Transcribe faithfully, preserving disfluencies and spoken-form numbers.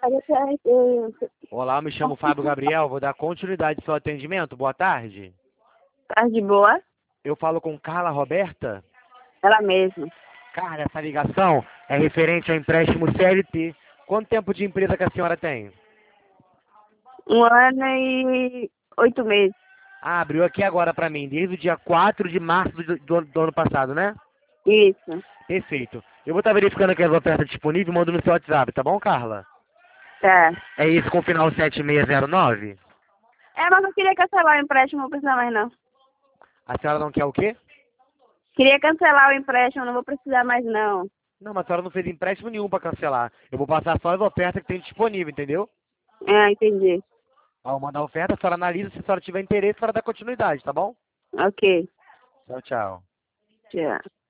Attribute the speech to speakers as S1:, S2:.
S1: Olá, me chamo Fábio Gabriel, vou dar continuidade ao seu atendimento. Boa tarde.
S2: Tarde boa.
S1: Eu falo com Carla Roberta.
S2: Ela mesma.
S1: Carla, essa ligação é referente ao empréstimo C L T. Quanto tempo de empresa que a senhora tem?
S2: Um ano e oito meses.
S1: Ah, abriu aqui agora pra mim, desde o dia quatro de março do, do, do ano passado, né?
S2: Isso.
S1: Perfeito. Eu vou estar verificando aqui as ofertas disponíveis e mando no seu WhatsApp, tá bom, Carla?
S2: Tá.
S1: É isso com o final sete seis zero nove?
S2: É, mas eu queria cancelar o empréstimo, não precisa mais não.
S1: A senhora não quer o quê?
S2: Queria cancelar o empréstimo, não vou precisar mais não.
S1: Não, mas a senhora não fez empréstimo nenhum pra cancelar. Eu vou passar só as ofertas que tem disponível, entendeu?
S2: Ah, entendi.
S1: Ao mandar a oferta, a senhora analisa, se a senhora tiver interesse, a senhora dá continuidade, tá bom?
S2: Ok.
S1: Tchau, tchau.
S2: Tchau.